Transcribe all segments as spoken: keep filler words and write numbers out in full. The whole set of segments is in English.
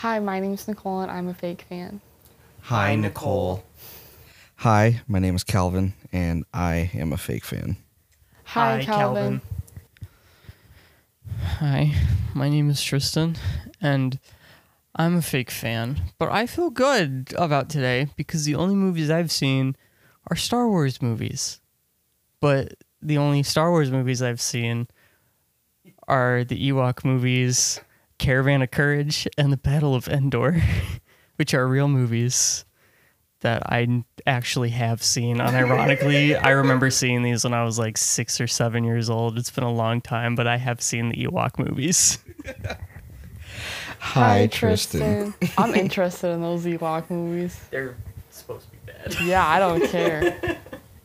Hi, my name's Nicole, and I'm a fake fan. Hi, Nicole. Hi, my name is Calvin, and I am a fake fan. Hi, Hi, Calvin. Calvin. Hi, my name is Tristan, and I'm a fake fan. But I feel good about today because the only movies I've seen are Star Wars movies. But the only Star Wars movies I've seen are the Ewok movies, Caravan of Courage, and the Battle of Endor, which are real movies that I actually have seen. Unironically, I remember seeing these when I was like six or seven years old. It's been a long time, but I have seen the Ewok movies. Hi, Tristan. I'm interested in those Ewok movies. They're supposed to be bad. Yeah, I don't care.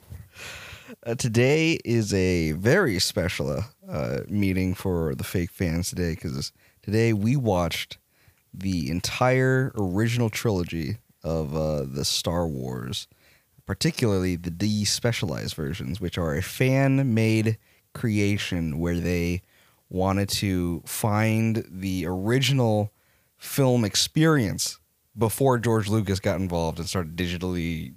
Uh, today is a very special uh, meeting for the fake fans today because today we watched the entire original trilogy of uh, the Star Wars, particularly the despecialized versions, which are a fan-made creation where they wanted to find the original film experience before George Lucas got involved and started digitally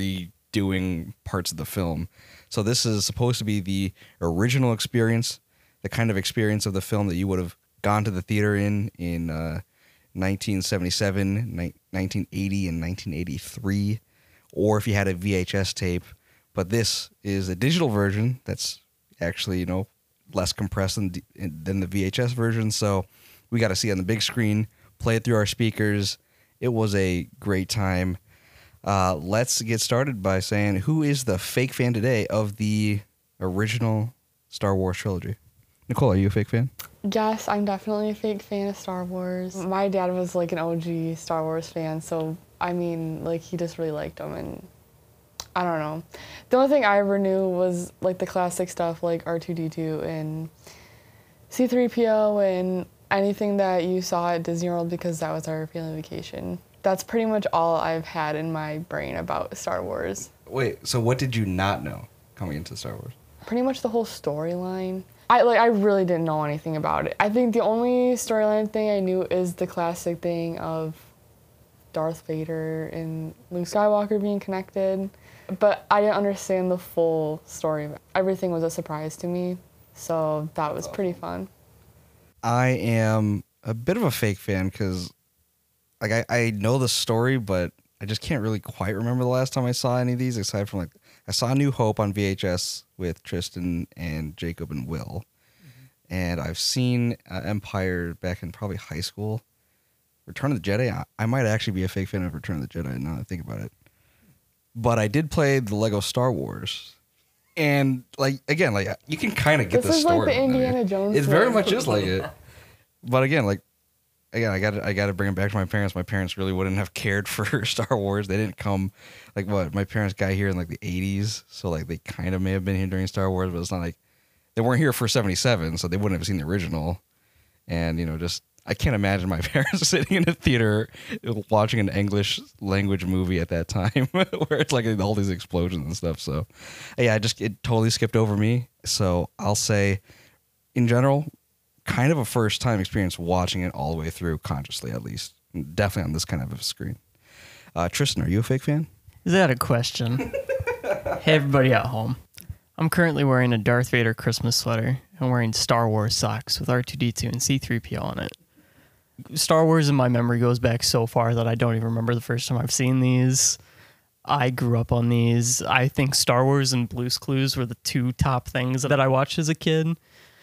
redoing parts of the film. So this is supposed to be the original experience, the kind of experience of the film that you would have gone to the theater in in uh, nineteen seventy-seven, ni- nineteen eighty, and nineteen eighty-three, or if you had a V H S tape. But this is a digital version that's actually, you know, less compressed than, than the V H S version. So we got to see it on the big screen, play it through our speakers. It was a great time. Uh, let's get started by saying, who is the fake fan today of the original Star Wars trilogy? Nicole, are you a fake fan? Yes, I'm definitely a fake fan of Star Wars. My dad was like an O G Star Wars fan, so I mean, like, he just really liked them, and I don't know. The only thing I ever knew was like the classic stuff like R two D two and C three P O and anything that you saw at Disney World because that was our family vacation. That's pretty much all I've had in my brain about Star Wars. Wait, so what did you not know coming into Star Wars? Pretty much the whole storyline. I like I really didn't know anything about it. I think the only storyline thing I knew is the classic thing of Darth Vader and Luke Skywalker being connected, but I didn't understand the full story. Everything was a surprise to me, so that was pretty fun. I am a bit of a fake fan because, like, I, I know the story, but I just can't really quite remember the last time I saw any of these, aside from, like, I saw New Hope on V H S with Tristan and Jacob and Will. Mm-hmm. And I've seen uh, Empire back in probably high school. Return of the Jedi, I, I might actually be a fake fan of Return of the Jedi now that I think about it. But I did play the Lego Star Wars. And, like, again, like, you can kind of get This the is story. like the Indiana Jones. It very one. much is like it. But again, like, Again, I got I got to bring it back to my parents. My parents really wouldn't have cared for Star Wars. They didn't come, like, what, my parents got here in, like, the eighties, so, like, they kind of may have been here during Star Wars, but it's not like, they weren't here for seventy-seven, so they wouldn't have seen the original. And, you know, just, I can't imagine my parents sitting in a theater watching an English language movie at that time, where it's, like, all these explosions and stuff, so, yeah, I just, it totally skipped over me, so I'll say, in general, kind of a first-time experience watching it all the way through, consciously at least. Definitely on this kind of a screen. Uh, Tristan, are you a fake fan? Is that a question? Hey, everybody at home. I'm currently wearing a Darth Vader Christmas sweater and wearing Star Wars socks with R two D two and C three P O on it. Star Wars in my memory goes back so far that I don't even remember the first time I've seen these. I grew up on these. I think Star Wars and Blue's Clues were the two top things that I watched as a kid.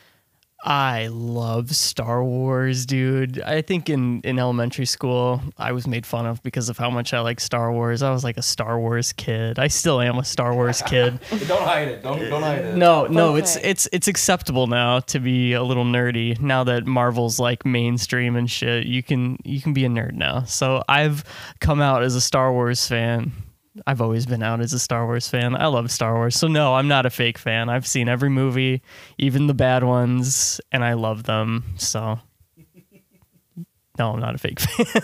I love Star Wars, dude. I think in, in elementary school, I was made fun of because of how much I like Star Wars. I was like a Star Wars kid. I still am a Star Wars kid. Don't hide it. Don't don't hide it. No, no, Okay. it's it's it's acceptable now to be a little nerdy. Now that Marvel's like mainstream and shit, you can you can be a nerd now. So I've come out as a Star Wars fan. I've always been out as a Star Wars fan. I love Star Wars. So no, I'm not a fake fan. I've seen every movie, even the bad ones, and I love them. So no, I'm not a fake fan.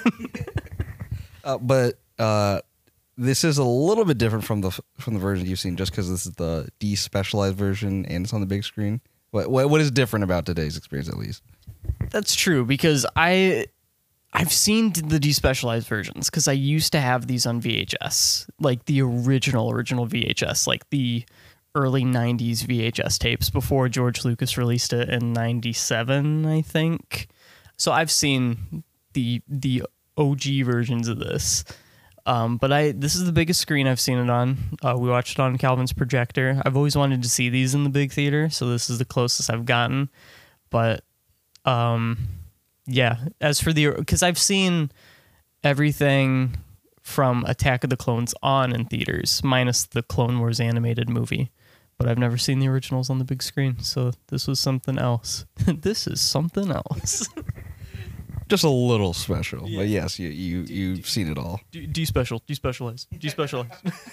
Uh, but uh, this is a little bit different from the from the version you've seen, just because this is the despecialized version and it's on the big screen. What what, what is different about today's experience, at least? That's true, because I I've seen the despecialized versions because I used to have these on V H S, like the original, original V H S, like the early nineties V H S tapes before George Lucas released it in ninety-seven, I think. So I've seen the the O G versions of this. Um, but I this is the biggest screen I've seen it on. Uh, we watched it on Calvin's projector. I've always wanted to see these in the big theater, so this is the closest I've gotten. But um, yeah, as for the, because I've seen everything from Attack of the Clones on in theaters, minus the Clone Wars animated movie. But I've never seen the originals on the big screen, so this was something else. This is something else. Just a little special, yeah. But yes, you you you've seen it all. D-special, despecialize, despecialize.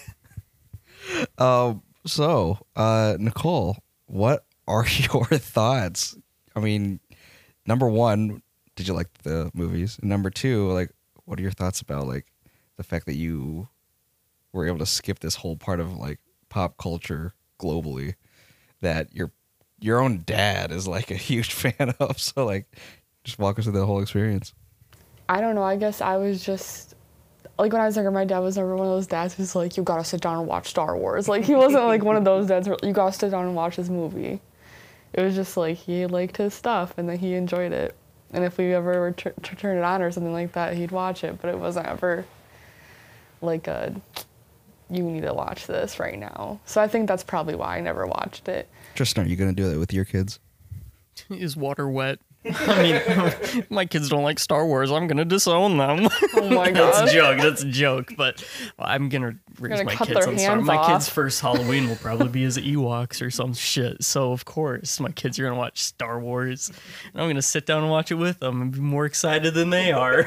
Um. So, uh, Nicole, what are your thoughts? I mean, number one, did you like the movies? And number two, like, what are your thoughts about like the fact that you were able to skip this whole part of like pop culture globally that your your own dad is like a huge fan of? So like. Just walk us through the whole experience. I don't know. I guess I was just, like, when I was younger, my dad was never one of those dads who's like, you gotta sit down and watch Star Wars. Like, he wasn't like one of those dads where you gotta sit down and watch this movie. It was just like, he liked his stuff and that he enjoyed it. And if we ever were to turn it on or something like that, he'd watch it. But it wasn't ever like a, you need to watch this right now. So I think that's probably why I never watched it. Tristan, are you gonna do that with your kids? Is water wet? I mean, my kids don't like Star Wars. I'm gonna disown them. Oh my god, that's a joke. That's a joke. But I'm gonna raise gonna my cut kids their on Star Wars. hands My kids' off. first Halloween will probably be as Ewoks or some shit. So of course, my kids are gonna watch Star Wars, and I'm gonna sit down and watch it with them and be more excited than they are.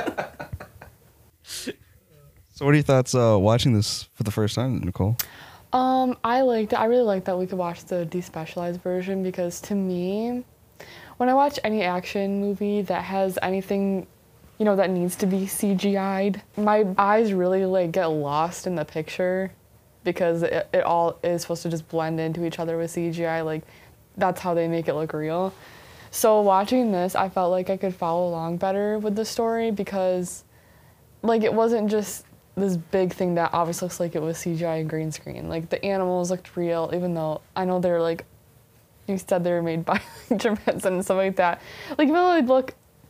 So, what are your thoughts uh, watching this for the first time, Nicole? Um, I liked it. I really liked that we could watch the despecialized version because to me, when I watch any action movie that has anything, you know, that needs to be C G I'd, my eyes really like get lost in the picture because it, it all is supposed to just blend into each other with C G I. Like, that's how they make it look real. So watching this, I felt like I could follow along better with the story because, like, it wasn't just this big thing that obviously looks like it was C G I and green screen. Like, the animals looked real, even though I know they're like, you said they were made by Jim Henson and stuff like that. Like, even though they look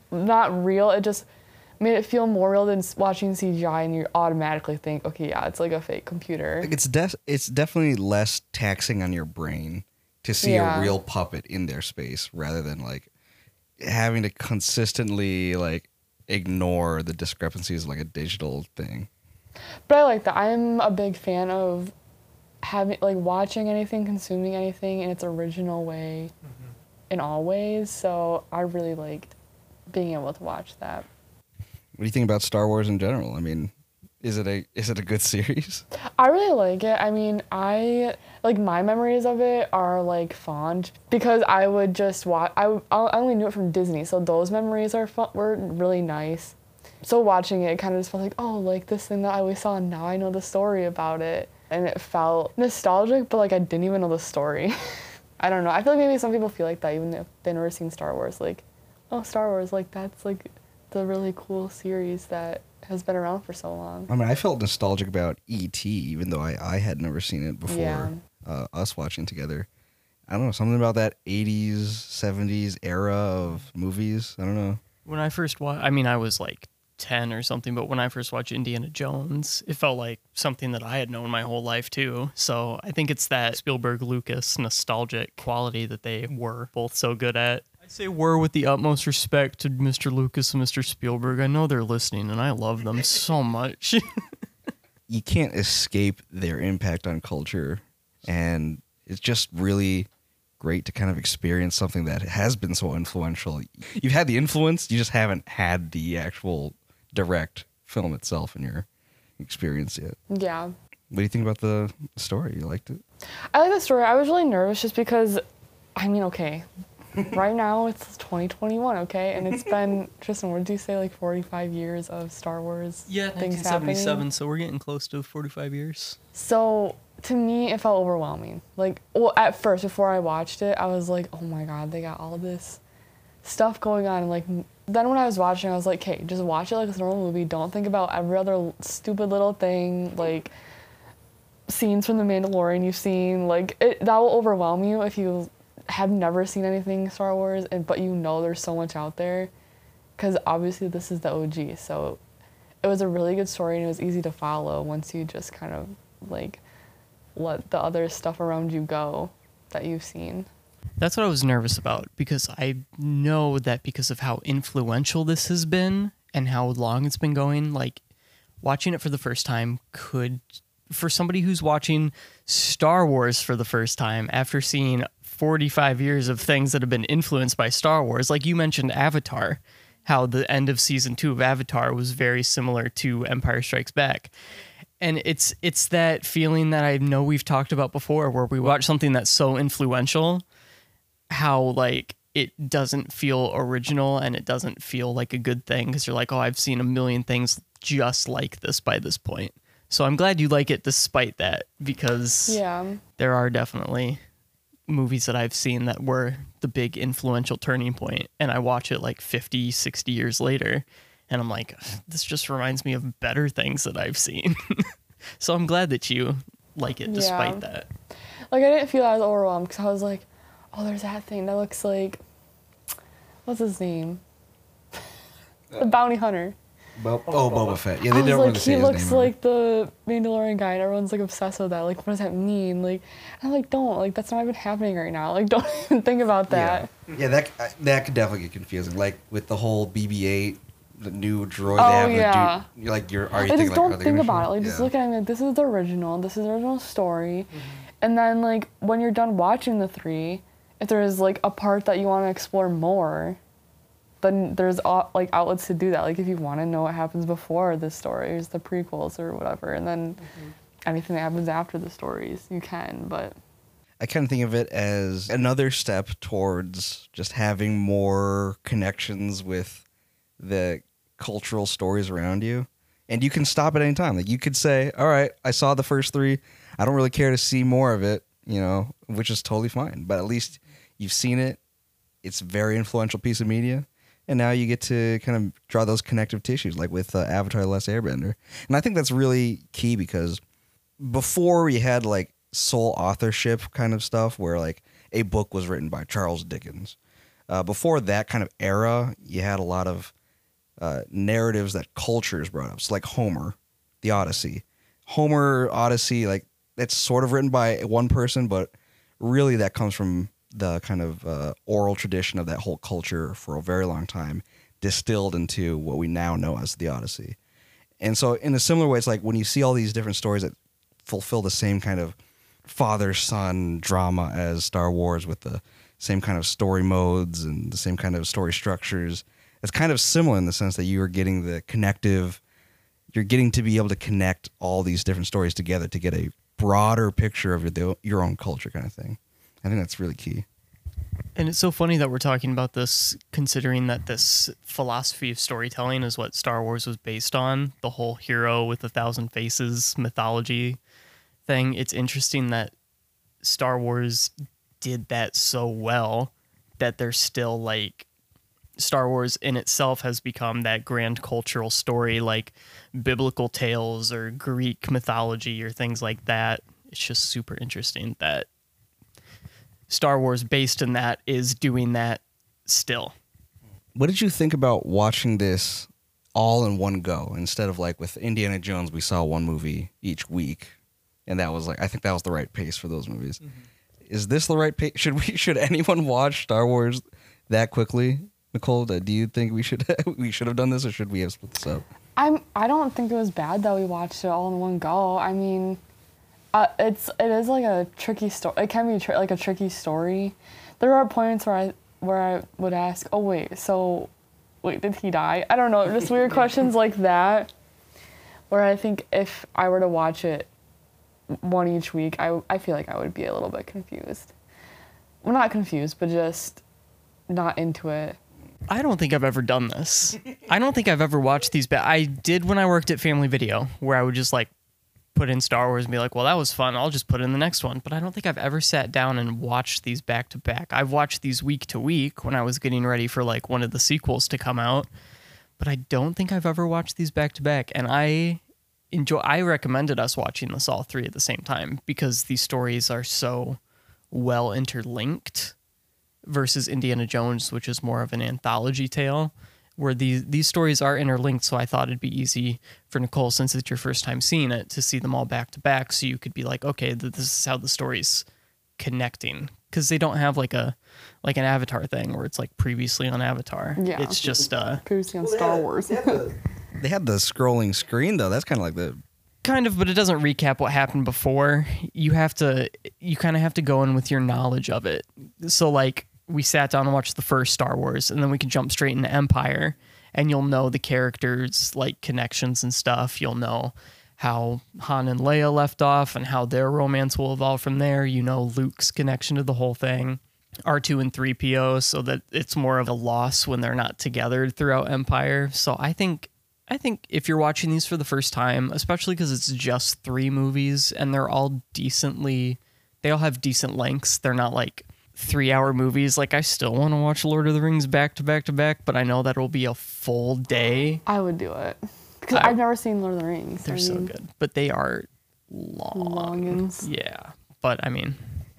not real, it just made it feel more real than watching C G I, and you automatically think, okay, yeah, it's like a fake computer. Like it's def- it's definitely less taxing on your brain to see Yeah. a real puppet in their space rather than like having to consistently like ignore the discrepancies of like a digital thing. But I like that. I'm a big fan of having, like, watching anything, consuming anything in its original way mm-hmm. in all ways. So I really liked being able to watch that. What do you think about Star Wars in general? I mean, is it a is it a good series? I really like it. I mean, I, like, my memories of it are, like, fond because I would just watch, I, I only knew it from Disney, so those memories are fun, were really nice. So watching it, it kind of just felt like, oh, like, this thing that I always saw, and now I know the story about it. And it felt nostalgic, but, like, I didn't even know the story. I don't know. I feel like maybe some people feel like that, even if they've never seen Star Wars. Like, oh, Star Wars, like, that's, like, the really cool series that has been around for so long. I mean, I felt nostalgic about E T, even though I, I had never seen it before Yeah. uh, us watching together. I don't know, something about that eighties, seventies era of movies. I don't know. When I first watched, I mean, I was like ten or something, but when I first watched Indiana Jones, it felt like something that I had known my whole life too. So I think it's that Spielberg Lucas nostalgic quality that they were both so good at. I say were with the utmost respect to Mister Lucas and Mister Spielberg. I know they're listening and I love them so much. You can't escape their impact on culture, and it's just really great to kind of experience something that has been so influential. You've had the influence, you just haven't had the actual direct film itself in your experience yet. Yeah. What do you think about the story? You liked it? I like the story. I was really nervous just because, I mean, okay, right now it's twenty twenty-one, okay? And it's been, Tristan, what did you say, like forty-five years of Star Wars Yeah, things nineteen seventy-seven, happening? so we're getting close to forty-five years. So, to me, it felt overwhelming. Like, well, at first, before I watched it, I was like, oh my god, they got all this stuff going on. And, like, Then when I was watching, I was like, okay, just watch it like it's a normal movie. Don't think about every other stupid little thing, like scenes from The Mandalorian you've seen. Like, it, that will overwhelm you if you have never seen anything Star Wars, and but you know there's so much out there. Because obviously this is the O G, so it was a really good story, and it was easy to follow once you just kind of, like, let the other stuff around you go that you've seen. That's what I was nervous about, because I know that because of how influential this has been and how long it's been going, like, watching it for the first time could, for somebody who's watching Star Wars for the first time after seeing forty-five years of things that have been influenced by Star Wars, like you mentioned Avatar, how the end of season two of Avatar was very similar to Empire Strikes Back. And it's it's that feeling that I know we've talked about before, where we watch something that's so influential, how like it doesn't feel original and it doesn't feel like a good thing, because you're like, oh, I've seen a million things just like this by this point. So I'm glad you like it despite that, because Yeah. there are definitely movies that I've seen that were the big influential turning point, and I watch it like fifty, sixty years later, and I'm like, this just reminds me of better things that I've seen. So I'm glad that you like it despite Yeah. that. Like, I didn't feel as overwhelmed, because I was like, oh, there's that thing that looks like, what's his name? The bounty hunter. Bo- oh, Boba Fett. Yeah, I they was didn't like, really say he his looks name. like the Mandalorian guy, and everyone's like obsessed with that. Like, what does that mean? Like, I'm like, don't. Like, that's not even happening right now. Like, don't even think about that. Yeah, yeah, that uh, that could definitely get confusing. Like with the whole B B eight, the new droid Oh, they have. yeah. The dude, like you're, are you Like, thinking just like, don't are they think gonna about show- it. Like, just yeah. look at it. Like, this is the original. This is the original story. And then, like, when you're done watching the three, if there's like a part that you want to explore more, then there's uh, like outlets to do that. Like, if you want to know what happens before the stories, the prequels or whatever, and then anything that happens after the stories, you can. But I kind of think of it as another step towards just having more connections with the cultural stories around you. And you can stop at any time. Like you could say, all right, I saw the first three. I don't really care to see more of it, you know, which is totally fine. But at least you've seen it. It's a very influential piece of media. And now you get to kind of draw those connective tissues, like with uh, Avatar: The Last Airbender. And I think that's really key, because before we had like sole authorship kind of stuff, where like a book was written by Charles Dickens. Uh, before that kind of era, you had a lot of uh, narratives that cultures brought up. So like Homer, the Odyssey. Homer, Odyssey, like that's sort of written by one person, but really that comes from the kind of uh, oral tradition of that whole culture for a very long time, distilled into what we now know as the Odyssey. And so in a similar way, it's like when you see all these different stories that fulfill the same kind of father-son drama as Star Wars, with the same kind of story modes and the same kind of story structures, it's kind of similar in the sense that you are getting the connective, you're getting to be able to connect all these different stories together to get a broader picture of your, your own culture kind of thing. I think that's really key. And it's so funny that we're talking about this, considering that this philosophy of storytelling is what Star Wars was based on, the whole hero with a thousand faces mythology thing. It's interesting that Star Wars did that so well that they're still like, Star Wars in itself has become that grand cultural story, like biblical tales or Greek mythology or things like that. It's just super interesting that Star Wars based in that is doing that still. What did you think about watching this all in one go instead of like with Indiana Jones, we saw one movie each week, and that was like, I think that was the right pace for those movies. Mm-hmm. Is this the right pace? Should we? Should anyone watch Star Wars that quickly? Nicole, do you think we should we should have done this, or should we have split this up? I'm. I don't think it was bad that we watched it all in one go. I mean, uh, it's it is like a tricky story. It can be tr- like a tricky story. There are points where I where I would ask, oh wait, so wait, did he die? I don't know, just weird questions like that. Where I think if I were to watch it one each week, I I feel like I would be a little bit confused. Well, not confused, but just not into it. I don't think I've ever done this. I don't think I've ever watched these. Ba- I did when I worked at Family Video, where I would just like put in Star Wars and be like, well, that was fun. I'll just put in the next one. But I don't think I've ever sat down and watched these back to back. I've watched these week to week when I was getting ready for like one of the sequels to come out. But I don't think I've ever watched these back to back. And I enjoy, I recommended us watching this all three at the same time because these stories are so well interlinked versus Indiana Jones, which is more of an anthology tale, where these these stories are interlinked. So I thought it'd be easy for Nicole, since it's your first time seeing it, to see them all back to back, so you could be like, okay, this is how the story's connecting, because they don't have like a like an Avatar thing where it's like previously on Avatar. Yeah, it's just uh, previously on Star Wars. They had the scrolling screen though. That's kind of like the kind of, but it doesn't recap what happened before. You have to, you kind of have to go in with your knowledge of it. So like, we sat down and watched the first Star Wars, and then we can jump straight into Empire, and you'll know the characters, like connections and stuff. You'll know how Han and Leia left off and how their romance will evolve from there. You know Luke's connection to the whole thing, R two and three P O, so that it's more of a loss when they're not together throughout Empire. So I think I think if you're watching these for the first time, especially because it's just three movies and they're all decently, they all have decent lengths. They're not like three hour movies. Like, I still want to watch Lord of the Rings back to back to back, but I know that'll be a full day. I would do it because I- I've never seen Lord of the Rings. They're I so mean, good, but they are long. Longins. Yeah, but I mean,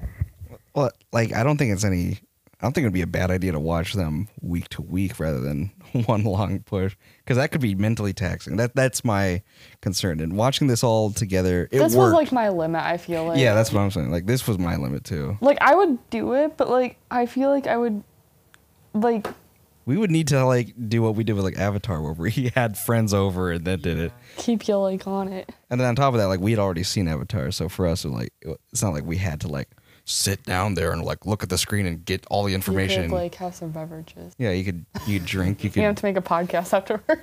well, like I don't think it's any. I don't think it'd be a bad idea to watch them week to week rather than one long push, because that could be mentally taxing. That that's my concern. And watching this all together, it This worked. was like my limit. I feel like. Yeah, that's what I'm saying. Like this was my limit too. Like I would do it, but like I feel like I would, like. We would need to like do what we did with like Avatar, where we had friends over and then did it. Keep you like on it. And then on top of that, like we had already seen Avatar, so for us, it was like it's not like we had to like sit down there and like look at the screen and get all the information. You could like have some beverages. Yeah, you could you could drink. You We have could. to make a podcast afterwards.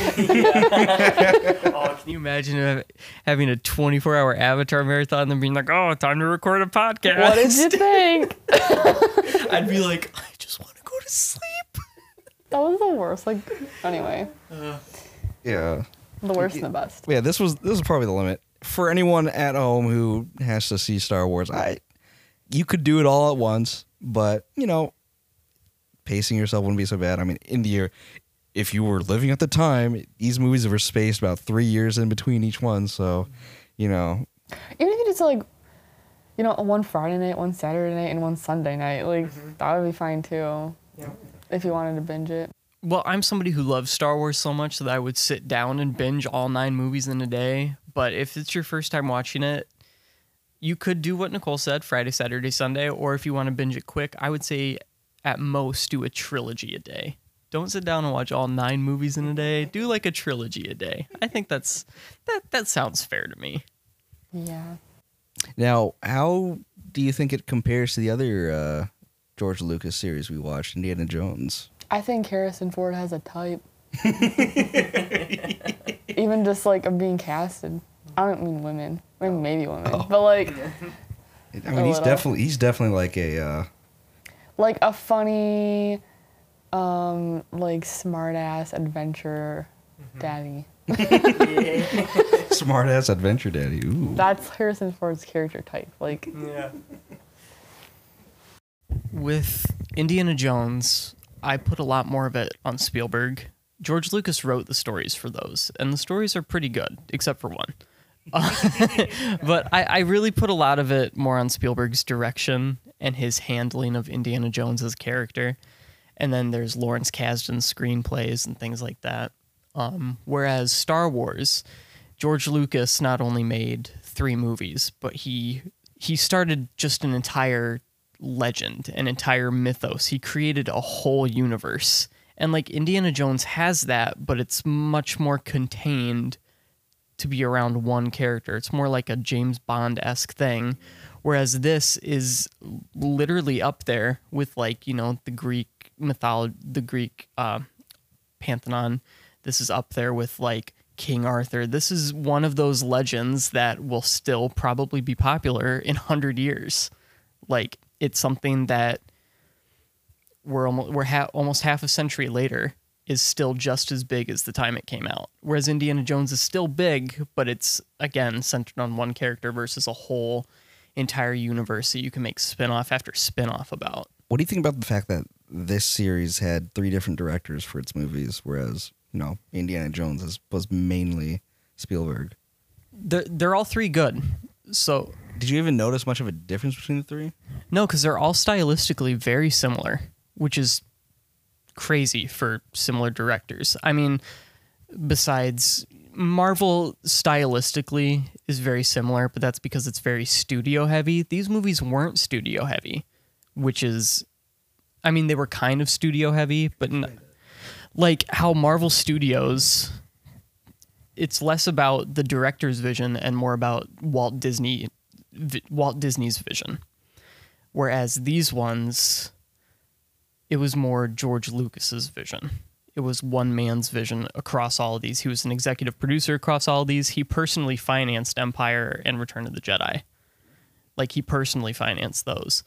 oh, can you imagine uh, having a twenty-four hour Avatar marathon and then being like, oh, time to record a podcast? What did you think? I'd be like, I just want to go to sleep. That was the worst. Like anyway, Yeah. the worst and the best. Yeah, this was this was probably the limit for anyone at home who has to see Star Wars. I, you could do it all at once, but you know, pacing yourself wouldn't be so bad. I mean, in the year, if you were living at the time, these movies were spaced about three years in between each one. So, you know, Even if you just like, you know, one Friday night, one Saturday night, and one Sunday night, like that would be fine too. Yeah. If you wanted to binge it. Well, I'm somebody who loves Star Wars so much that I would sit down and binge all nine movies in a day. But if it's your first time watching it, you could do what Nicole said, Friday, Saturday, Sunday. Or if you want to binge it quick, I would say at most do a trilogy a day. Don't sit down and watch all nine movies in a day. Do like a trilogy a day. I think that's that that sounds fair to me. Yeah. now how do you think it compares to the other uh, George Lucas series we watched, Indiana Jones? I think Harrison Ford has a type. Even just like of being casted. I don't mean women. I mean maybe women. Oh. But like I mean, he's little. definitely he's definitely like a uh, like a funny, um, like smart ass adventure daddy. smart ass adventure daddy. Ooh. That's Harrison Ford's character type. Like Yeah. With Indiana Jones, I put a lot more of it on Spielberg. George Lucas wrote the stories for those, and the stories are pretty good, except for one. But I, I really put a lot of it more on Spielberg's direction and his handling of Indiana Jones as a character. And then there's Lawrence Kasdan's screenplays and things like that. Um, whereas Star Wars, George Lucas not only made three movies, but he he started just an entire legend, an entire mythos. He created a whole universe. And like Indiana Jones has that, but it's much more contained to be around one character. It's more like a James Bond-esque thing. Whereas this is literally up there with like, you know, the Greek mythology, the Greek uh, pantheon. This is up there with like King Arthur. This is one of those legends that will still probably be popular in one hundred years. Like, it's something that we're almost, we're ha- almost half a century later, is still just as big as the time it came out. Whereas Indiana Jones is still big, but it's, again, centered on one character versus a whole entire universe that you can make spin-off after spin-off about. What do you think about the fact that this series had three different directors for its movies, whereas, you know, Indiana Jones is, was mainly Spielberg? They're, they're all three good. So, did you even notice much of a difference between the three? No, because they're all stylistically very similar, which is crazy for similar directors. I mean, besides, Marvel stylistically is very similar, but that's because it's very studio heavy. These movies weren't studio heavy, which is, I mean, they were kind of studio heavy, but n- like how Marvel Studios, it's less about the director's vision and more about Walt Disney, v- Walt Disney's vision. Whereas these ones, it was more George Lucas's vision. It was one man's vision across all of these. He was an executive producer across all of these. He personally financed Empire and Return of the Jedi. Like, he personally financed those.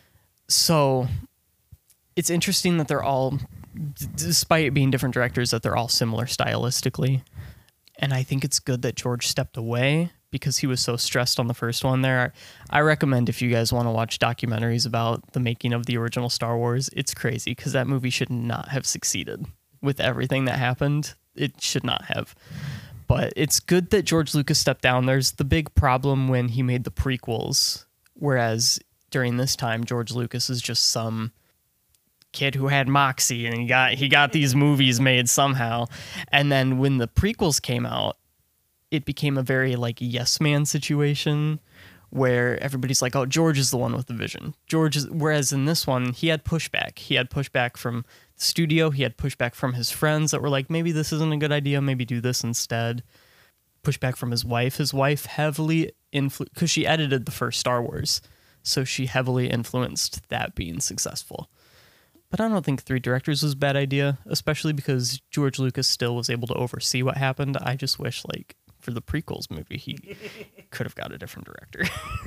So it's interesting that they're all, d- despite it being different directors, that they're all similar stylistically. And I think it's good that George stepped away because he was so stressed on the first one there. I recommend if you guys want to watch documentaries about the making of the original Star Wars, it's crazy because that movie should not have succeeded with everything that happened. It should not have. But it's good that George Lucas stepped down. There's the big problem when he made the prequels, whereas during this time, George Lucas is just some kid who had moxie and he got he got these movies made somehow. And then when the prequels came out, it became a very like yes man situation where everybody's like, oh, George is the one with the vision. George is, whereas in this one, he had pushback. He had pushback from the studio. He had pushback from his friends that were like, maybe this isn't a good idea. Maybe do this instead. Pushback from his wife. His wife heavily influenced, because she edited the first Star Wars. So she heavily influenced that being successful. But I don't think three directors was a bad idea, especially because George Lucas still was able to oversee what happened. I just wish, like, for the prequels movie, he could have got a different director.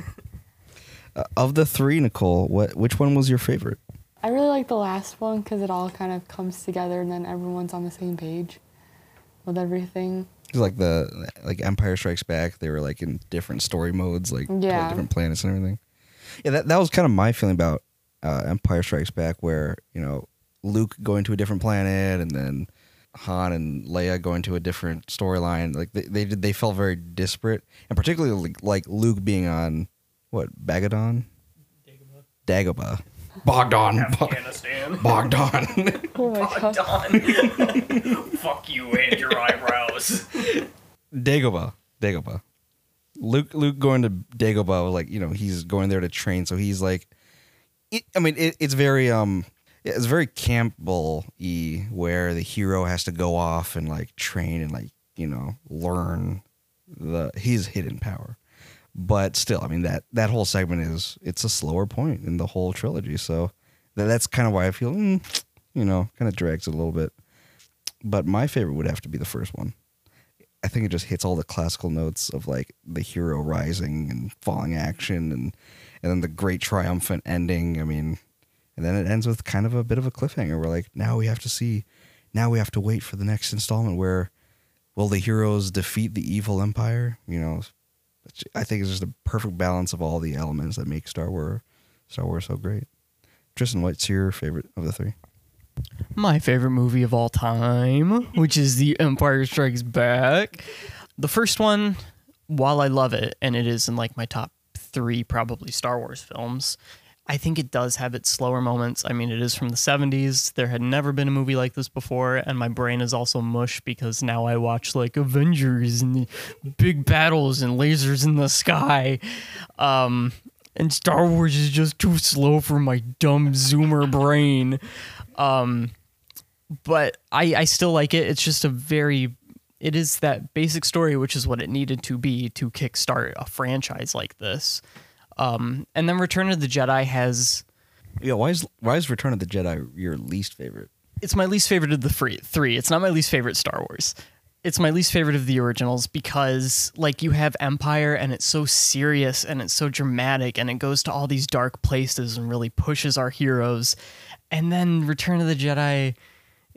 uh, of the three, Nicole, what which one was your favorite? I really like the last one because it all kind of comes together and then everyone's on the same page with everything. It was like the like Empire Strikes Back. They were like in different story modes, like totally Yeah. different planets and everything. Yeah, that that was kind of my feeling about uh, Empire Strikes Back, where you know Luke going to a different planet and then Han and Leia going to a different storyline. Like they they did, they felt very disparate, and particularly like Luke being on what Bagadon, Dagobah, Bogdan, Afghanistan. Bogdan. Oh my god. Done. Fuck you and your eyebrows. Dagobah, Dagobah. Luke, Luke going to Dagobah, like you know, he's going there to train. So he's like, it, I mean, it, it's very um, it's very Campbell-y, where the hero has to go off and like train and like you know learn the his hidden power. But still, I mean that that whole segment is it's a slower point in the whole trilogy. So that, that's kind of why I feel, mm, you know, kind of drags it a little bit. But my favorite would have to be the first one. I think it just hits all the classical notes of like the hero rising and falling action and and then the great triumphant ending. I mean, and then it ends with kind of a bit of a cliffhanger. We're like, now we have to see, now we have to wait for the next installment where will the heroes defeat the evil empire? You know, I think it's just a perfect balance of all the elements that make Star Wars Star Wars so great. Tristan, what's your favorite of the three? My favorite movie of all time, which is The Empire Strikes Back. The first one, while I love it, and it is in like my top three probably Star Wars films, I think it does have its slower moments. I mean, it is from the seventies. There had never been a movie like this before, and my brain is also mush because now I watch like Avengers and big battles and lasers in the sky. Um, and Star Wars is just too slow for my dumb Zoomer brain. Um, but I, I still like it. It's just a very, it is that basic story, which is what it needed to be to kickstart a franchise like this. Um, and then Return of the Jedi has, Yeah, why is why is Return of the Jedi your least favorite? it's my least favorite of the free, three. It's not my least favorite Star Wars. It's my least favorite of the originals because like you have Empire and it's so serious and it's so dramatic and it goes to all these dark places and really pushes our heroes. And then Return of the Jedi,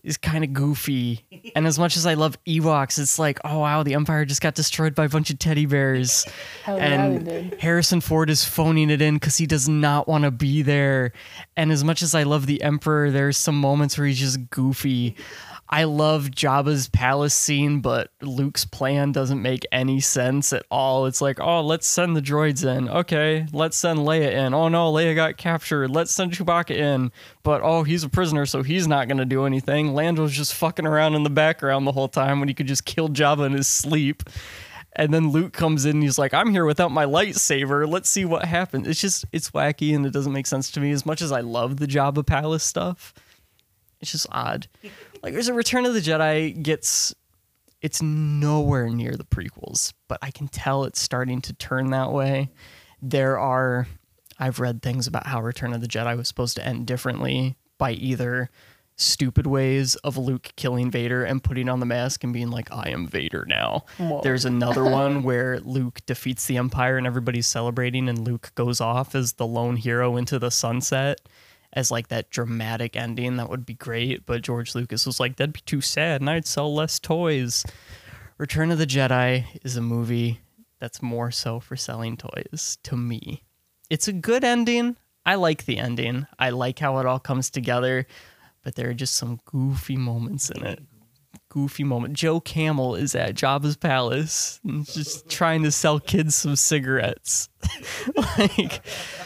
is kind of goofy. And as much as I love Ewoks, it's like, oh wow, the Empire just got destroyed by a bunch of teddy bears. Hell yeah, and they did. Harrison Ford is phoning it in because he does not want to be there. And as much as I love the Emperor, there's some moments where he's just goofy. I love Jabba's palace scene, but Luke's plan doesn't make any sense at all. It's like, oh, let's send the droids in. Okay, let's send Leia in. Oh no, Leia got captured. Let's send Chewbacca in. But oh, he's a prisoner, so he's not going to do anything. Lando's just fucking around in the background the whole time when he could just kill Jabba in his sleep. And then Luke comes in and he's like, I'm here without my lightsaber. Let's see what happens. It's just, it's wacky and it doesn't make sense to me. As much as I love the Jabba palace stuff, it's just odd. Like, there's a Return of the Jedi gets, it's nowhere near the prequels, but I can tell it's starting to turn that way. There are, I've read things about how Return of the Jedi was supposed to end differently by either stupid ways of Luke killing Vader and putting on the mask and being like, I am Vader now. Whoa. There's another one where Luke defeats the Empire and everybody's celebrating and Luke goes off as the lone hero into the sunset. As like that dramatic ending, that would be great. But George Lucas was like, that'd be too sad and I'd sell less toys. Return of the Jedi is a movie that's more so for selling toys to me. It's a good ending. I like the ending. I like how it all comes together, but there are just some goofy moments in it. Goofy moment. Joe Camel is at Jabba's palace and just trying to sell kids some cigarettes. Like,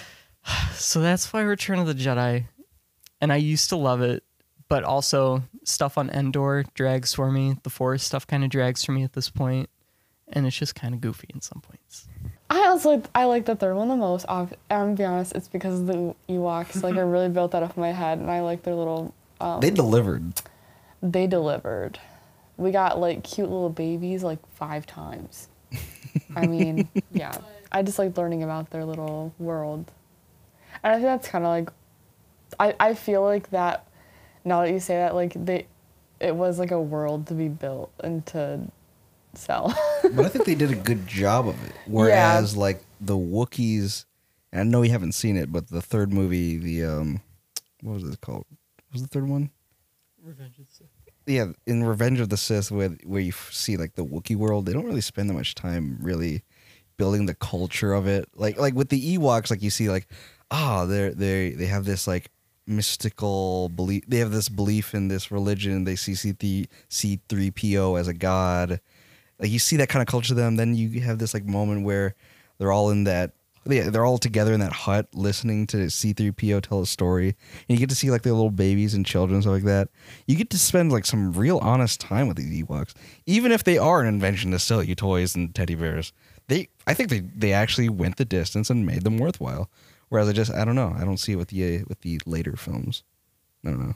so that's why Return of the Jedi, and I used to love it, but also stuff on Endor drags for me. The Force stuff kind of drags for me at this point, and it's just kind of goofy in some points. I also like, I like the third one the most. I'm gonna be honest, it's because of the Ewoks. Like, I really built that up in my head, and I like their little. Um, They delivered. They delivered. We got like cute little babies like five times. I mean, yeah. I just like learning about their little world. And I think that's kind of like, I, I feel like that, now that you say that, like, they, it was like a world to be built and to sell. But I think they did a good job of it. Whereas, yeah. like, the Wookiees, and I know you haven't seen it, but the third movie, the, um, what was it called? What was the third one? Revenge of the Sith. Yeah, in Revenge of the Sith, where, where you see, like, the Wookiee world, they don't really spend that much time really building the culture of it. Like, like with the Ewoks, like, you see, like, ah, oh, they they they have this like mystical belief. They have this belief in this religion. They see C three P O as a god. Like you see that kind of culture to them. Then you have this like moment where they're all in that. Yeah, they're all together in that hut listening to C three P O tell a story, and you get to see like their little babies and children and stuff like that. You get to spend like some real honest time with these Ewoks, even if they are an invention to sell you toys and teddy bears. They, I think they they actually went the distance and made them worthwhile. Whereas I just, I don't know. I don't see it with the uh, with the later films. I don't know.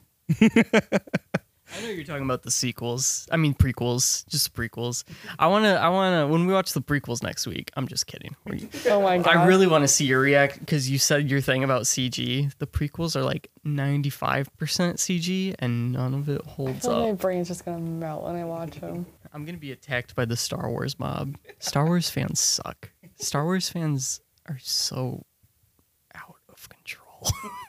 I know you're talking about the sequels. I mean prequels, just prequels. I wanna, I wanna. When we watch the prequels next week, I'm just kidding. You, oh my god! I really want to see your react because you said your thing about C G. The prequels are like ninety-five percent C G, and none of it holds I feel up. like my brain's just gonna melt when I watch them. I'm gonna be attacked by the Star Wars mob. Star Wars fans suck. Star Wars fans are so control.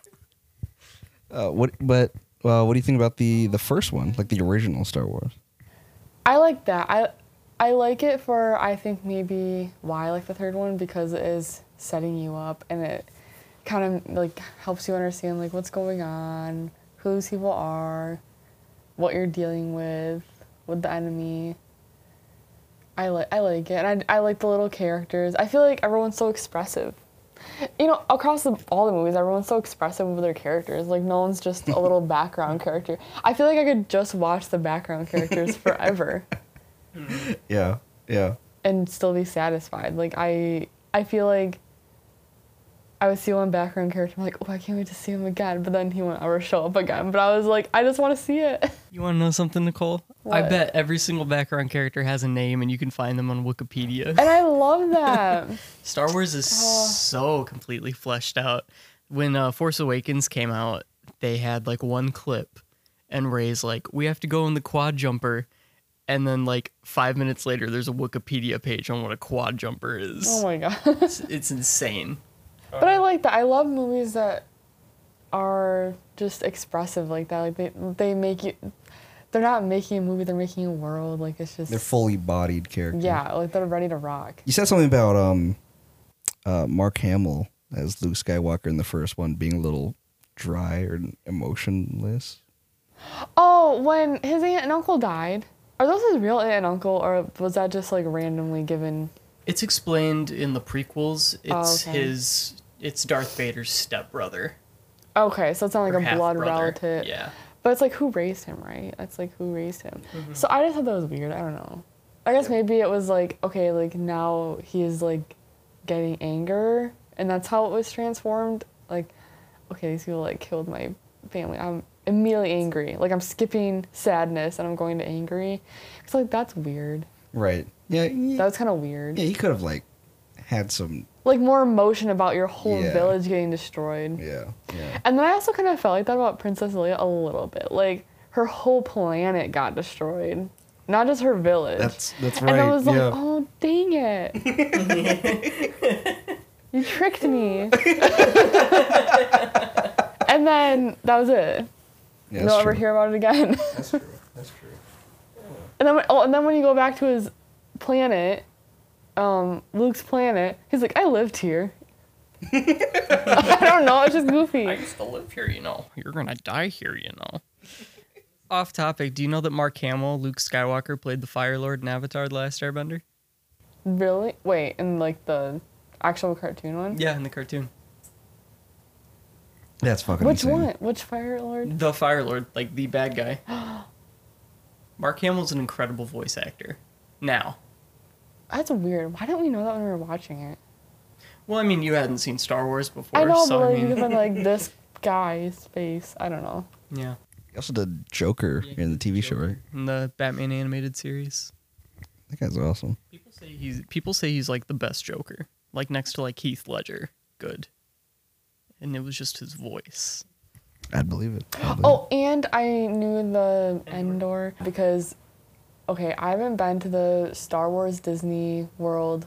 uh, what? But uh, what do you think about the the first one, like the original Star Wars? I like that. I I like it for I think maybe why I like the third one because it is setting you up and it kind of like helps you understand like what's going on, who these people are, what you're dealing with with the enemy. I like I like it, and I I like the little characters. I feel like everyone's so expressive. You know, across the, all the movies, everyone's so expressive with their characters. Like, no one's just a little background character. I feel like I could just watch the background characters forever. Yeah, yeah. And still be satisfied. Like, I I feel like I would see one background character, I'm like, oh, I can't wait to see him again. But then he won't ever show up again. But I was like, I just want to see it. You want to know something, Nicole? What? I bet every single background character has a name, and you can find them on Wikipedia. And I love that. Star Wars is oh. so completely fleshed out. When uh, Force Awakens came out, they had like one clip, and Rey's like, we have to go in the quad jumper. And then like five minutes later, there's a Wikipedia page on what a quad jumper is. Oh my god. it's, it's insane. But I like that. I love movies that are just expressive like that. Like they they make you they're not making a movie, they're making a world. Like, it's just... They're fully bodied characters. Yeah, like, they're ready to rock. You said something about um, uh, Mark Hamill as Luke Skywalker in the first one being a little dry or emotionless. Oh, when his aunt and uncle died, are those his real aunt and uncle, or was that just, like, randomly given? It's explained in the prequels. It's Oh, okay. his. It's Darth Vader's stepbrother. Okay, so it's not like or a blood half-brother. relative. Yeah. But it's like, who raised him, right? That's like, who raised him? Mm-hmm. So I just thought that was weird. I don't know. I guess maybe it was like, okay, like now he is like getting anger, and that's how it was transformed. Like, okay, these people like killed my family. I'm immediately angry. Like, I'm skipping sadness and I'm going to angry. It's like, that's weird. Right. Yeah. Yeah, That was kind of weird. yeah he could have like had some. Like, more emotion about your whole Yeah. village getting destroyed. Yeah. Yeah. And then I also kind of felt like that about Princess Leia a little bit. Like, her whole planet got destroyed, not just her village. That's that's right. And I was like, yeah. oh, dang it. You tricked me. And then that was it. Yeah, No that's ever true. hear about it again. That's true. That's true. And then, when- oh, and then when you go back to his planet, um, Luke's planet, he's like, I lived here. I don't know, it's just goofy. I used to live here, you know. You're gonna die here, you know. Off topic, do you know that Mark Hamill, Luke Skywalker, played the Fire Lord in Avatar: The Last Airbender? Really? Wait, in like the actual cartoon one? Yeah, in the cartoon. That's fucking Which insane. one? Which Fire Lord? The Fire Lord, like the bad guy. Mark Hamill's an incredible voice actor. Now. That's weird. Why didn't we know that when we were watching it? Well, I mean, you hadn't seen Star Wars before, I know, so but I like, you mean, could have been like this guy's face. I don't know. yeah. He also did Joker Yeah, in the T V show, right? In the Batman animated series. That guy's awesome. People say he's people say he's like the best Joker, like next to like Heath Ledger. Good. And it was just his voice. I'd believe it. I'd believe Oh, and I knew the Endor because, okay, I haven't been to the Star Wars Disney World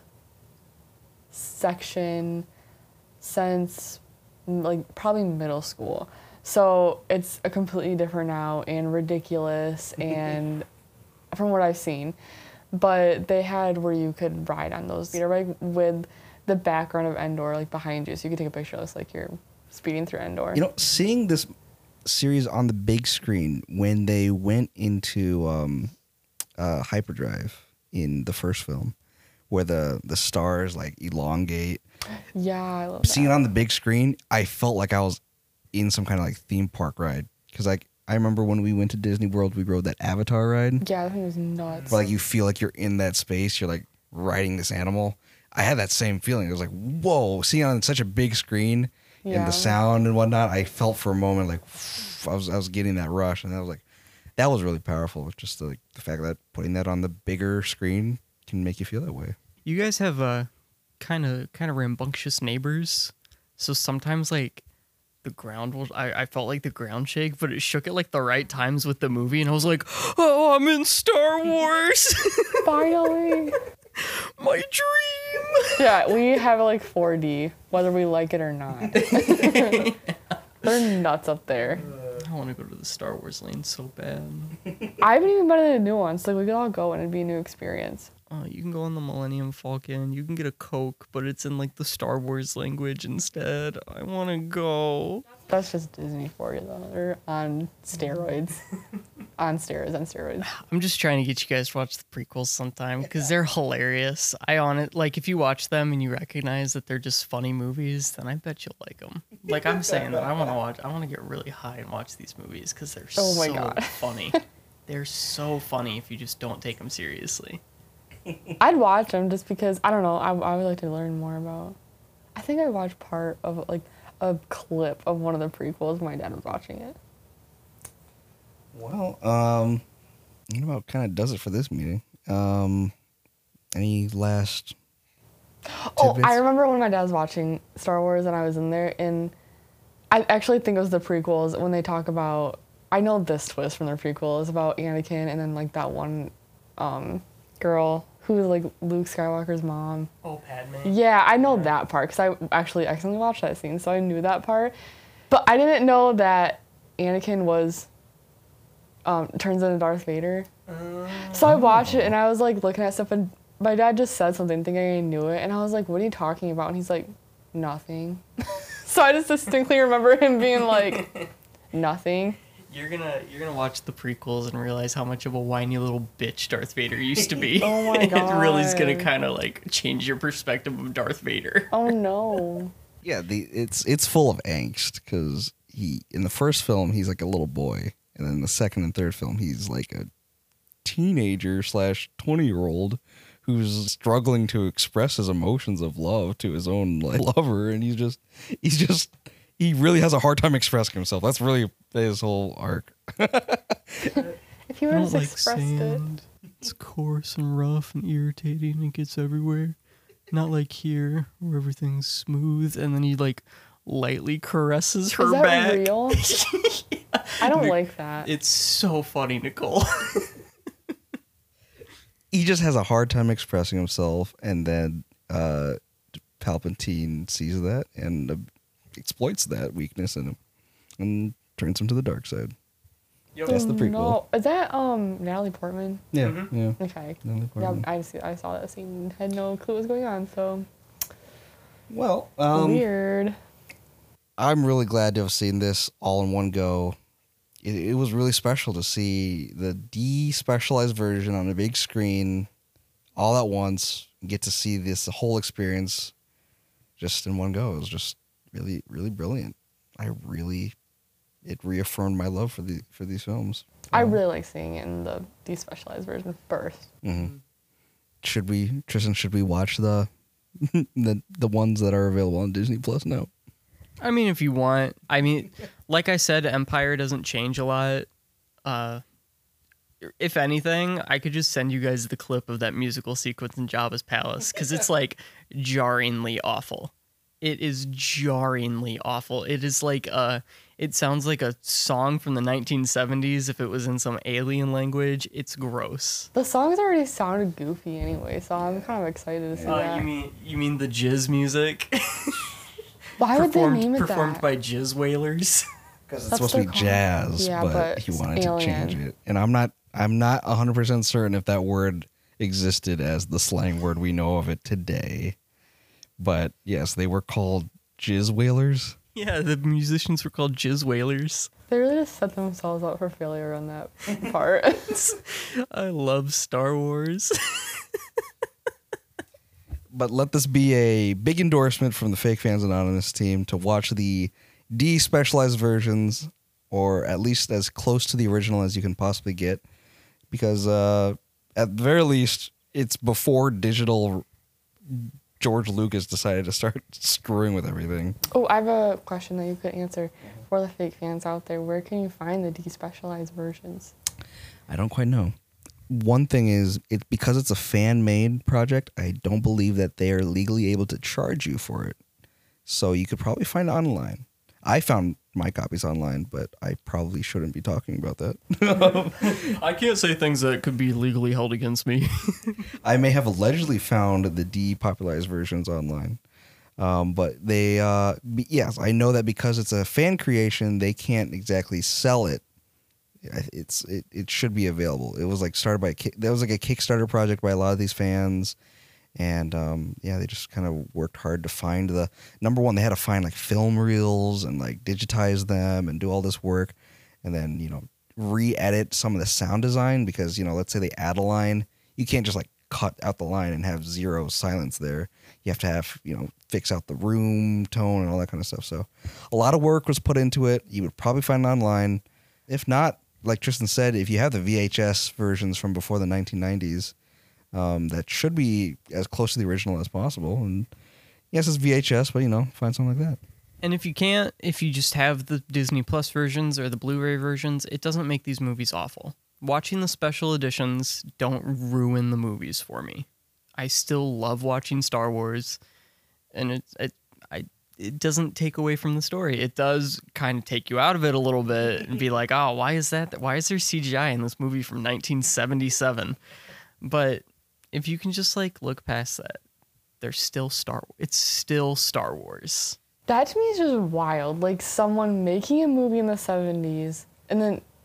section since mm, like probably middle school. So it's a completely different now and ridiculous and from what I've seen. But they had where you could ride on those speeder bike with the background of Endor like behind you, so you could take a picture. It looks like you're speeding through Endor. You know, seeing this series on the big screen when they went into um, uh, hyperdrive in the first film, where the the stars like elongate. Yeah, I love Seeing that. it on the big screen, I felt like I was in some kind of like theme park ride. Because like I remember when we went to Disney World, we rode that Avatar ride. Yeah, that thing was nuts. Where like you feel like you're in that space. You're like riding this animal. I had that same feeling. It was like, whoa, seeing it on such a big screen and Yeah. the sound and whatnot. I felt for a moment like I was I was getting that rush, and I was like, that was really powerful. Just the, the fact that putting that on the bigger screen can make you feel that way. You guys have uh kind of kind of rambunctious neighbors, so sometimes like the ground will. I, I felt like the ground shake, but it shook at like the right times with the movie, and I was like, oh, I'm in Star Wars, Finally. my dream. Yeah, we have like four D, whether we like it or not. They're nuts up there. I want to go to the Star Wars lane so bad. I haven't even been to the new ones. Like, we could all go and it'd be a new experience. Uh, you can go on the Millennium Falcon. You can get a Coke, but it's in like the Star Wars language instead. I want to go. That's just Disney for you, though. They're on steroids. on steroids, on steroids. I'm just trying to get you guys to watch the prequels sometime because they're hilarious. I on it like if you watch them and you recognize that they're just funny movies, then I bet you'll like them. Like I'm saying that I want to watch. I want to get really high and watch these movies because they're Oh my so God. funny. They're so funny if you just don't take them seriously. I'd watch them just because, I don't know, I, I would like to learn more about. I think I watched part of, like, a clip of one of the prequels. My dad was watching it. Well, um, that about kind of does it for this meeting. Um, any last Oh, tidbits? I remember when my dad was watching Star Wars and I was in there, and I actually think it was the prequels when they talk about, I know this twist from the prequels about Anakin and then like that one um, girl who was like Luke Skywalker's mom. Oh, Padme. Yeah, I know that part because I actually accidentally watched that scene, so I knew that part. But I didn't know that Anakin was um, turns into Darth Vader. Uh, so I watched it and I was like looking at stuff and my dad just said something thinking I knew it and I was like, what are you talking about? And he's like, nothing. So I just distinctly remember him being like, nothing. You're gonna you're gonna watch the prequels and realize how much of a whiny little bitch Darth Vader used to be. Oh my god. It really is gonna kind of like change your perspective of Darth Vader. Oh no. Yeah, the it's it's full of angst because he in the first film he's like a little boy, and then the second and third film he's like a teenager slash twenty year old who's struggling to express his emotions of love to his own like lover, and he's just he's just he really has a hard time expressing himself. That's really his whole arc. If he would have just like expressed sand. it. It's coarse and rough and irritating and it gets everywhere. Not like here where everything's smooth and then he like lightly caresses her Is that back. real? Yeah. I don't like that. It's so funny, Nicole. He just has a hard time expressing himself, and then uh, Palpatine sees that and uh, exploits that weakness in him and turns him to the dark side. Yep. That's the prequel. No, is that um Natalie Portman? Yeah, Mhm. yeah. Okay. Natalie Yeah, Portman. I see. I saw that scene and had no clue what was going on. So Well, um, weird. I'm really glad to have seen this all in one go. It, it was really special to see the de-specialized version on a big screen all at once, and get to see this whole experience just in one go. It was just really, really brilliant. I really, it reaffirmed my love for the for these films. I Um, really like seeing it in the despecialized version first. mhm. Should we, Tristan? Should we watch the the the ones that are available on Disney Plus now? I mean, if you want. I mean, like I said, Empire doesn't change a lot. Uh, if anything, I could just send you guys the clip of that musical sequence in Jabba's palace because it's like jarringly awful. It is jarringly awful. It is like a. It sounds like a song from the nineteen seventies if it was in some alien language. It's gross. The songs already sounded goofy anyway, so I'm kind of excited to see Uh, that. you mean you mean the jizz music? Why would they performed name it performed that? by jizz whalers? Because it's That's supposed to be their call. jazz, Yeah, but, but he it's wanted to change alien. it. And I'm not I'm not one hundred percent certain if that word existed as the slang word we know of it today. But yes, they were called jizz whalers. Yeah, the musicians were called jizz whalers. They really just set themselves up for failure on that part. I love Star Wars. But let this be a big endorsement from the Fake Fans Anonymous team to watch the de-specialized versions, or at least as close to the original as you can possibly get, because uh, at the very least, it's before digital George Lucas decided to start screwing with everything. Oh, I have a question that you could answer for the fake fans out there. Where can you find the despecialized versions? I don't quite know. One thing is, it because it's a fan-made project, I don't believe that they are legally able to charge you for it. So you could probably find it online. I found my copies online, but I probably shouldn't be talking about that. I can't say things that could be legally held against me. I may have allegedly found the depopularized versions online. Um, but they, uh, be, yes, I know that because it's a fan creation, they can't exactly sell it. It's it, it should be available. It was like started by a, that was like a Kickstarter project by a lot of these fans, and um, yeah, they just kind of worked hard to find the number one. They had to find like film reels and like digitize them and do all this work, and then you know re-edit some of the sound design because you know let's say they add a line, you can't just like cut out the line and have zero silence there. You have to have you know fix out the room tone and all that kind of stuff. So a lot of work was put into it. You would probably find it online. If not, like Tristan said, if you have the V H S versions from before the nineteen nineties, um, that should be as close to the original as possible. And yes, it's V H S, but you know, find something like that. And if you can't, if you just have the Disney Plus versions or the Blu-ray versions, it doesn't make these movies awful. Watching the special editions don't ruin the movies for me. I still love watching Star Wars, and it, it I it doesn't take away from the story. It does kind of take you out of it a little bit and be like, oh, why is that? Why is there C G I in this movie from nineteen seventy-seven? But if you can just like look past that, there's still Star. It's still Star Wars. That to me is just wild. Like someone making a movie in the seventies and then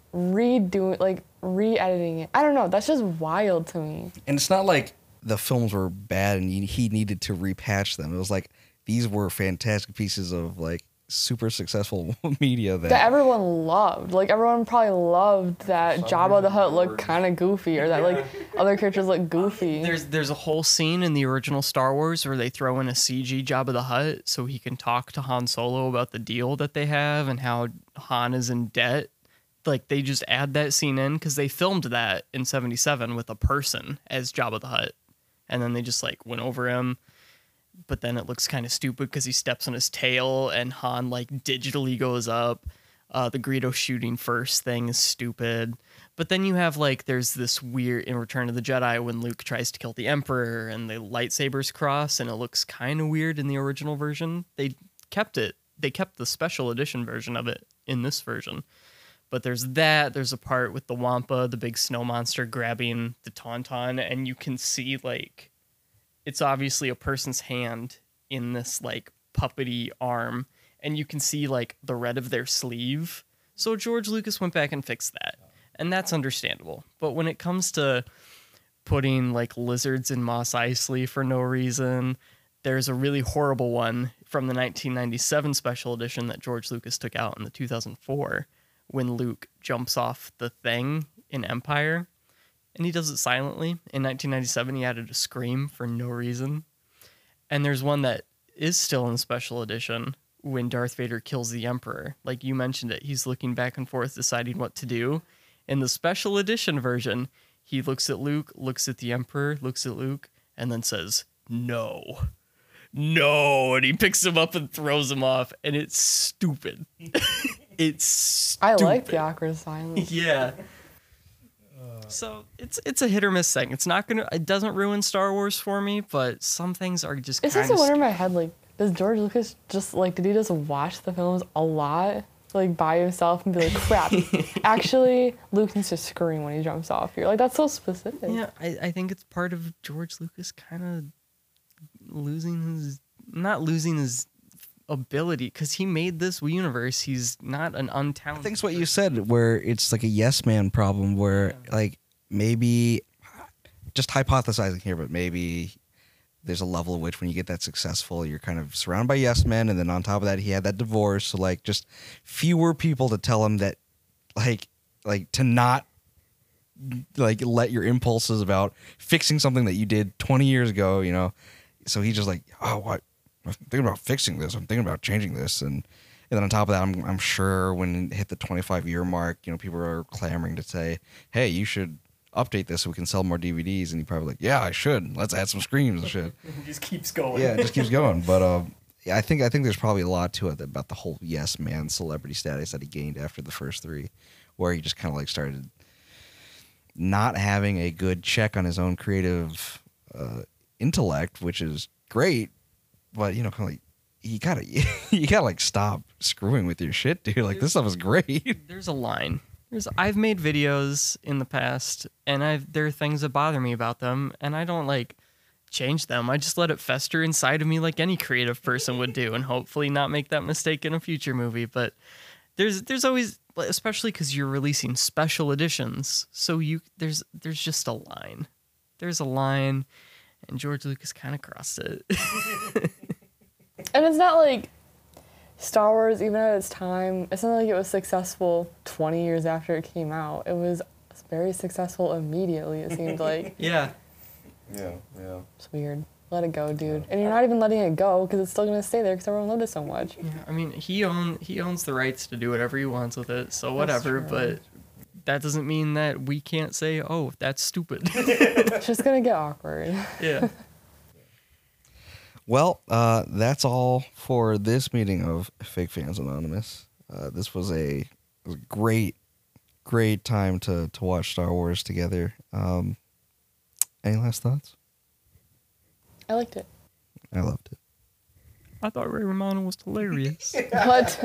redoing, like re-editing it. I don't know. That's just wild to me. And it's not like the films were bad and he he needed to repatch them. It was like these were fantastic pieces of like super successful media that, That everyone loved. Like everyone probably loved that Jabba the Hutt looked kind of goofy, or that like other characters look goofy. There's there's a whole scene in the original Star Wars where they throw in a C G Jabba the Hutt so he can talk to Han Solo about the deal that they have and how Han is in debt. Like they just add that scene in because they filmed that in seventy-seven with a person as Jabba the Hutt, and then they just like went over him. But then it looks kind of stupid because he steps on his tail and Han like digitally goes up. Uh, the Greedo shooting first thing is stupid. But then you have like, there's this weird in Return of the Jedi when Luke tries to kill the Emperor and the lightsabers cross and it looks kind of weird in the original version. They kept it. They kept the special edition version of it in this version. But there's that. There's a part with the Wampa, the big snow monster grabbing the Tauntaun, and you can see like, it's obviously a person's hand in this like puppety arm, and you can see like the red of their sleeve. So George Lucas went back and fixed that, and that's understandable. But when it comes to putting like lizards in Mos Eisley for no reason, there's a really horrible one from the nineteen ninety-seven special edition that George Lucas took out in the two thousand four when Luke jumps off the thing in Empire. And he does it silently. In nineteen ninety-seven, he added a scream for no reason. And there's one that is still in special edition when Darth Vader kills the Emperor. Like you mentioned it, he's looking back and forth deciding what to do. In the special edition version, he looks at Luke, looks at the Emperor, looks at Luke, and then says, no. No. And he picks him up and throws him off. And it's stupid. It's stupid. I like the awkward silence. Yeah. So it's it's a hit or miss thing. It's not gonna. It doesn't ruin Star Wars for me, but some things are just. It's just a wonder in my head. Like, does George Lucas just like? Did he just watch the films a lot, like by himself, and be like, "Crap, actually, Luke needs to scream when he jumps off here." Like that's so specific. Yeah, I, I think it's part of George Lucas kind of losing his, not losing his ability, because he made this universe. He's not an untalented. I think it's what you said, where it's like a yes man problem, where yeah. like maybe just hypothesizing here, but maybe there's a level at which when you get that successful, you're kind of surrounded by yes men, and then on top of that, he had that divorce, so like just fewer people to tell him that, like, like to not like let your impulses about fixing something that you did twenty years ago, you know. So he's just like, oh, what? I'm thinking about fixing this. I'm thinking about changing this, and and then on top of that, I'm I'm sure when it hit the twenty-five year mark, you know, people are clamoring to say, hey, you should update this so we can sell more D V Ds, and he probably like, yeah, I should. Let's add some screams and shit. It just keeps going. Yeah, it just keeps going. But uh, yeah, I think I think there's probably a lot to it about the whole yes man celebrity status that he gained after the first three, where he just kind of like started not having a good check on his own creative uh, intellect, which is great, but you know, kind of like you gotta you gotta like stop screwing with your shit, dude. Like this stuff is great. There's a line. There's I've made videos in the past, and I've there are things that bother me about them, and I don't like change them. I just let it fester inside of me like any creative person would do, and hopefully not make that mistake in a future movie. But there's there's always, especially because you're releasing special editions, so you there's there's just a line. There's a line, and George Lucas kind of crossed it. And it's not like Star Wars, even at its time, it's not like it was successful twenty years after it came out. It was very successful immediately, it seemed like. Yeah. Yeah, yeah. It's weird. Let it go, dude. And you're not even letting it go because it's still going to stay there because everyone loved it so much. Yeah, I mean, he own he owns the rights to do whatever he wants with it, so whatever, but that doesn't mean that we can't say, oh, that's stupid. It's just going to get awkward. Yeah. Well, uh, that's all for this meeting of Fake Fans Anonymous. Uh, this was a, was a great, great time to, to watch Star Wars together. Um, any last thoughts? I liked it. I loved it. I thought Ray Romano was hilarious. What?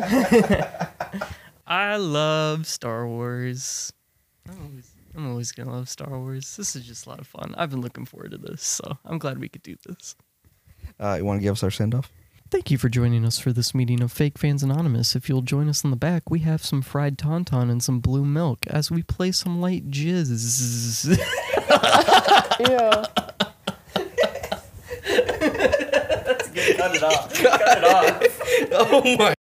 I love Star Wars. I'm always, I'm always going to love Star Wars. This is just a lot of fun. I've been looking forward to this, so I'm glad we could do this. Uh, you want to give us our send-off? Thank you for joining us for this meeting of Fake Fans Anonymous. If you'll join us in the back, we have some fried tauntaun and some blue milk as we play some light jizz. Yeah. Cut it off. Cut it off. Oh my